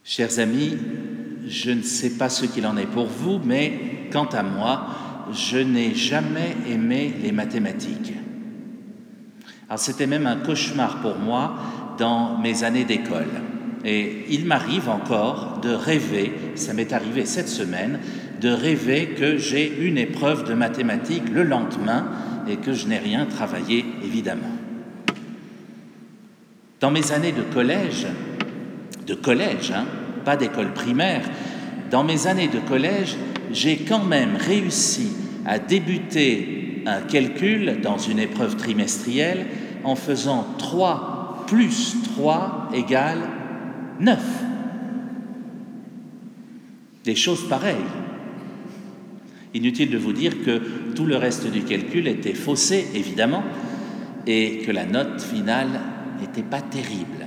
Chers amis, je ne sais pas ce qu'il en est pour vous, mais quant à moi, je n'ai jamais aimé les mathématiques. Alors c'était même un cauchemar pour moi dans mes années d'école. Et il m'arrive encore de rêver, ça m'est arrivé cette semaine, de rêver que j'ai une épreuve de mathématiques le lendemain et que je n'ai rien travaillé, évidemment. Dans mes années de collège, pas d'école primaire, dans mes années de collège, j'ai quand même réussi à débuter un calcul dans une épreuve trimestrielle en faisant 3 plus 3 égale 9. Des choses pareilles. Inutile de vous dire que tout le reste du calcul était faussé, évidemment, et que la note finale n'était pas terrible.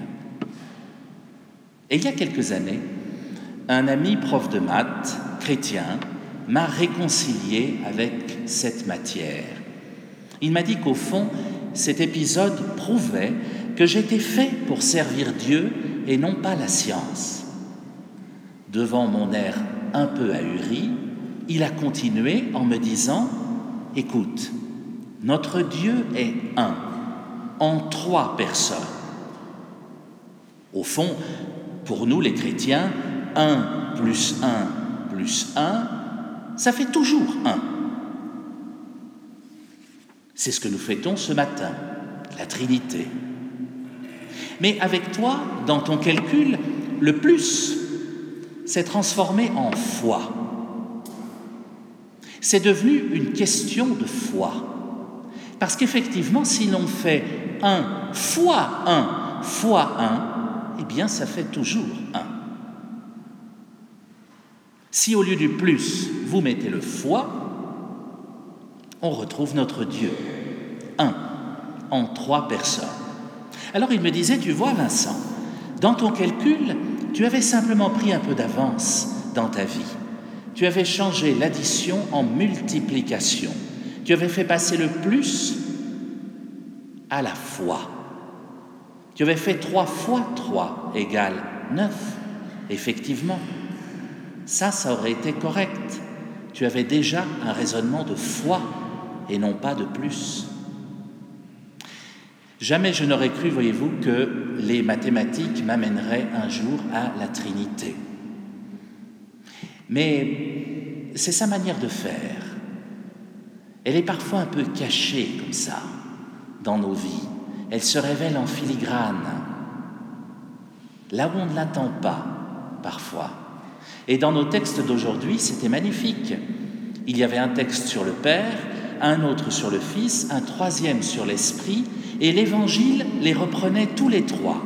Et il y a quelques années, un ami prof de maths, chrétien, m'a réconcilié avec cette matière. Il m'a dit qu'au fond, cet épisode prouvait que j'étais fait pour servir Dieu et non pas la science. Devant mon air un peu ahuri, il a continué en me disant « Écoute, notre Dieu est un, en 3 personnes. Au fond, pour nous les chrétiens, 1 plus 1 plus 1, ça fait toujours 1. C'est ce que nous fêtons ce matin, la Trinité. Mais avec toi, dans ton calcul, le plus s'est transformé en foi. C'est devenu une question de foi. Parce qu'effectivement, si l'on fait 1 fois 1 fois 1, eh bien, ça fait toujours 1. Si au lieu du plus, vous mettez le fois, on retrouve notre Dieu. 1 en 3 personnes. Alors il me disait, tu vois Vincent, dans ton calcul, tu avais simplement pris un peu d'avance dans ta vie. Tu avais changé l'addition en multiplication. Tu avais fait passer le plus à la foi. Tu avais fait 3 fois 3 égale 9. Effectivement, ça aurait été correct. Tu avais déjà un raisonnement de foi et non pas de plus. Jamais je n'aurais cru, voyez-vous, que les mathématiques m'amèneraient un jour à la Trinité. Mais c'est sa manière de faire. Elle est parfois un peu cachée comme ça dans nos vies. Elle se révèle en filigrane, là où on ne l'attend pas, parfois. Et dans nos textes d'aujourd'hui, c'était magnifique. Il y avait un texte sur le Père, un autre sur le Fils, un troisième sur l'Esprit, et l'Évangile les reprenait tous les 3.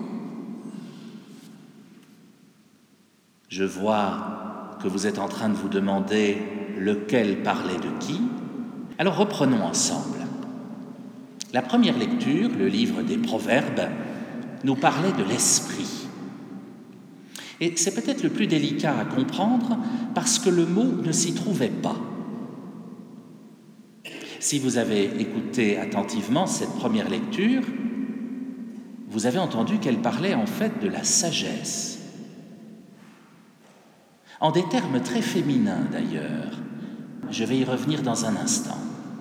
Je vois que vous êtes en train de vous demander lequel parlait de qui. Alors reprenons ensemble. La première lecture, le livre des Proverbes, nous parlait de l'esprit. Et c'est peut-être le plus délicat à comprendre parce que le mot ne s'y trouvait pas. Si vous avez écouté attentivement cette première lecture, vous avez entendu qu'elle parlait en fait de la sagesse. En des termes très féminins d'ailleurs. Je vais y revenir dans un instant.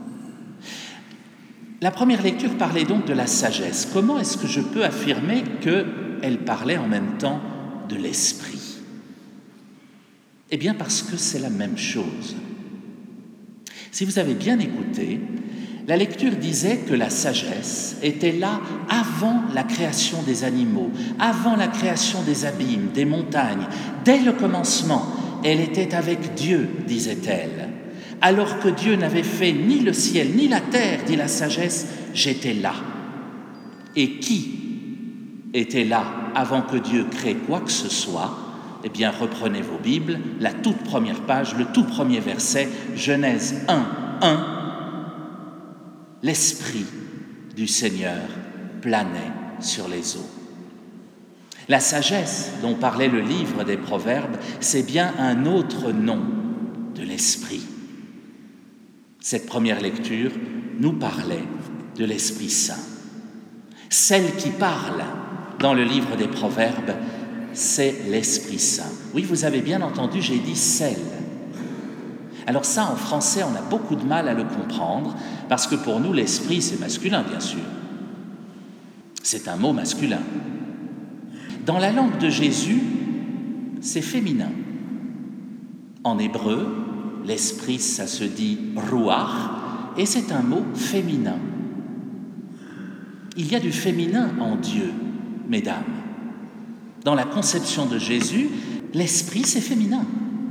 La première lecture parlait donc de la sagesse. Comment est-ce que je peux affirmer qu'elle parlait en même temps de l'esprit ? Eh bien parce que c'est la même chose. Si vous avez bien écouté, la lecture disait que la sagesse était là avant la création des animaux, avant la création des abîmes, des montagnes. Dès le commencement, elle était avec Dieu, disait-elle. Alors que Dieu n'avait fait ni le ciel ni la terre, dit la sagesse, j'étais là. Et qui était là avant que Dieu crée quoi que ce soit ? Eh bien, reprenez vos Bibles, la toute première page, le tout premier verset, Genèse 1:1. L'Esprit du Seigneur planait sur les eaux. La sagesse dont parlait le livre des Proverbes, c'est bien un autre nom de l'Esprit. Cette première lecture nous parlait de l'Esprit Saint. Celle qui parle dans le livre des Proverbes, c'est l'Esprit Saint. Oui, vous avez bien entendu, j'ai dit celle. Alors ça, en français, on a beaucoup de mal à le comprendre, parce que pour nous, l'esprit, c'est masculin, bien sûr. C'est un mot masculin. Dans la langue de Jésus, c'est féminin. En hébreu, l'esprit, ça se dit ruach, et c'est un mot féminin. Il y a du féminin en Dieu, mesdames. Dans la conception de Jésus, l'esprit, c'est féminin.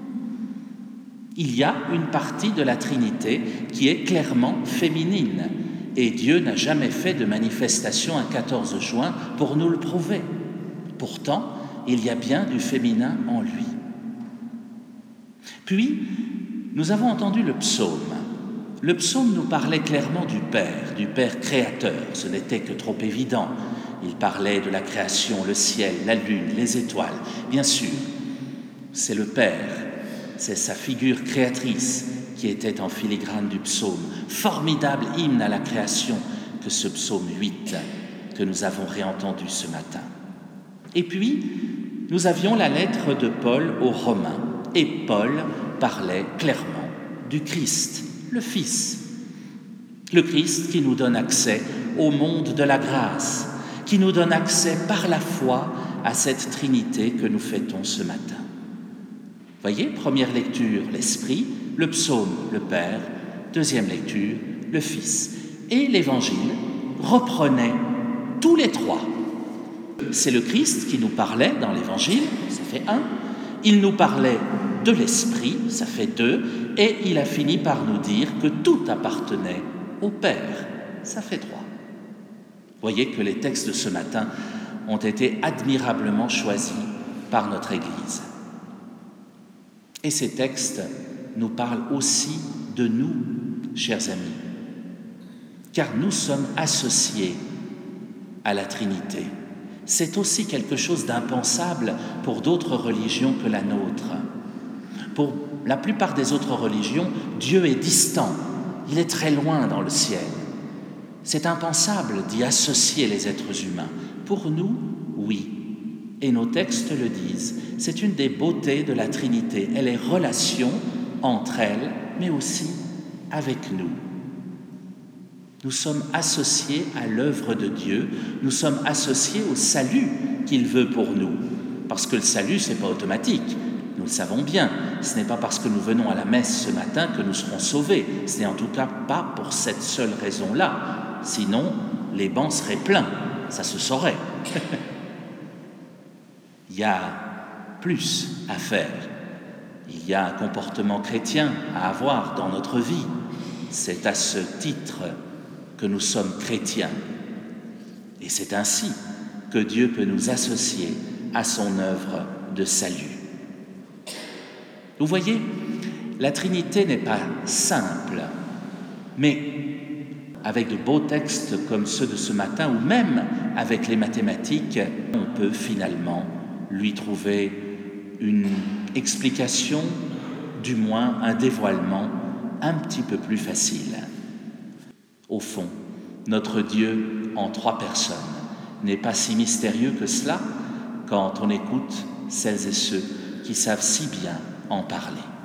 Il y a une partie de la Trinité qui est clairement féminine. Et Dieu n'a jamais fait de manifestation un 14 juin pour nous le prouver. Pourtant, il y a bien du féminin en lui. Puis, nous avons entendu le psaume. Le psaume nous parlait clairement du Père créateur. Ce n'était que trop évident. Il parlait de la création, le ciel, la lune, les étoiles. Bien sûr, c'est le Père. C'est sa figure créatrice qui était en filigrane du psaume. Formidable hymne à la création que ce psaume 8 que nous avons réentendu ce matin. Et puis, nous avions la lettre de Paul aux Romains. Et Paul parlait clairement du Christ, le Fils. Le Christ qui nous donne accès au monde de la grâce, qui nous donne accès par la foi à cette Trinité que nous fêtons ce matin. Voyez, première lecture, l'Esprit, le psaume, le Père, deuxième lecture, le Fils. Et l'Évangile reprenait tous les trois. C'est le Christ qui nous parlait dans l'Évangile, ça fait 1. Il nous parlait de l'Esprit, ça fait 2. Et il a fini par nous dire que tout appartenait au Père, ça fait 3. Voyez que les textes de ce matin ont été admirablement choisis par notre Église. Et ces textes nous parlent aussi de nous, chers amis, car nous sommes associés à la Trinité. C'est aussi quelque chose d'impensable pour d'autres religions que la nôtre. Pour la plupart des autres religions, Dieu est distant, il est très loin dans le ciel. C'est impensable d'y associer les êtres humains. Pour nous, oui. Et nos textes le disent. C'est une des beautés de la Trinité. Elle est relation entre elles, mais aussi avec nous. Nous sommes associés à l'œuvre de Dieu. Nous sommes associés au salut qu'il veut pour nous. Parce que le salut, ce n'est pas automatique. Nous le savons bien. Ce n'est pas parce que nous venons à la messe ce matin que nous serons sauvés. Ce n'est en tout cas pas pour cette seule raison-là. Sinon, les bancs seraient pleins. Ça se saurait. Il y a plus à faire. Il y a un comportement chrétien à avoir dans notre vie. C'est à ce titre que nous sommes chrétiens. Et c'est ainsi que Dieu peut nous associer à son œuvre de salut. Vous voyez, la Trinité n'est pas simple, mais avec de beaux textes comme ceux de ce matin, ou même avec les mathématiques, on peut finalement lui trouver une explication, du moins un dévoilement un petit peu plus facile. Au fond, notre Dieu en 3 personnes n'est pas si mystérieux que cela quand on écoute celles et ceux qui savent si bien en parler.